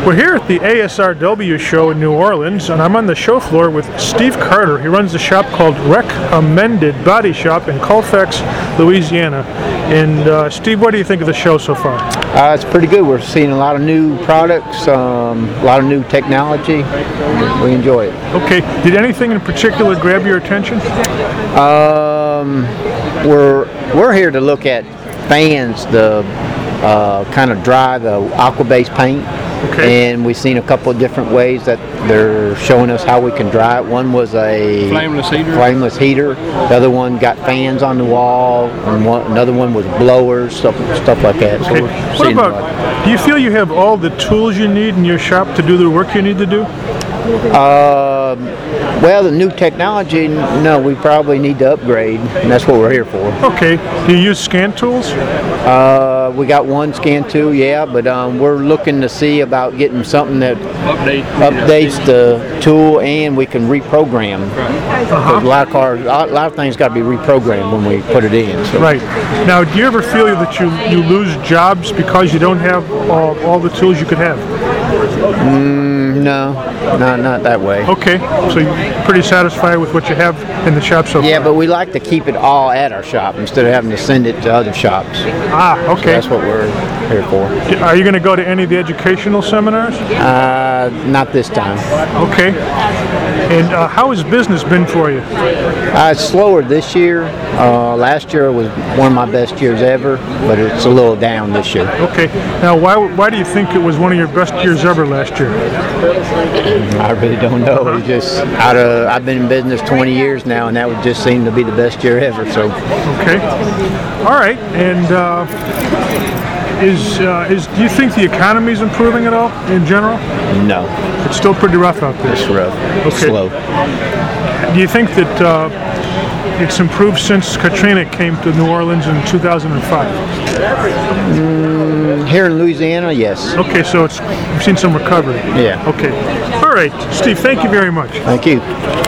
We're here at the ASRW show in New Orleans, and I'm on the show floor with Steve Carter. He runs a shop called Recommended Body Shop in Colfax, Louisiana. And Steve, what do you think of the show so far? It's pretty good. We're seeing a lot of new products, a lot of new technology. We enjoy it. Okay. Did anything in particular grab your attention? We're here to look at fans, the kind of dry, the aqua-based paint. Okay. And we've seen a couple of different ways that they're showing us how we can dry it. One was a flameless heater. The other one got fans on the wall, and another one was blowers, stuff like that. Okay. So what about, do you feel you have all the tools you need in your shop to do the work you need to do? Well, the new technology, no, we probably need to upgrade, and that's what we're here for. Okay. Do you use scan tools? We got one scan tool, yeah, but we're looking to see about getting something that updates the tool and we can reprogram. Because a lot of things got to be reprogrammed when we put it in. So. Right. Now, do you ever feel that you lose jobs because you don't have all the tools you could have? No, not that way. Okay, so you're pretty satisfied with what you have in the shop so far? Yeah, but we like to keep it all at our shop instead of having to send it to other shops. Ah, okay. So that's what we're here for. Are you going to go to any of the educational seminars? Not this time. Okay. And how has business been for you? It's slower this year. Last year was one of my best years ever, but it's a little down this year. Okay. Now, why do you think it was one of your best years ever last year? I really don't know. It's just I've been in business 20 years now, and that would just seem to be the best year ever. So. Okay. All right. And do you think the economy is improving at all in general? No. It's still pretty rough out there. It's rough. Okay. Slow. Do you think that it's improved since Katrina came to New Orleans in 2005? Here in Louisiana, yes. Okay, so we've seen some recovery. Yeah. Okay. All right, Steve, thank you very much. Thank you.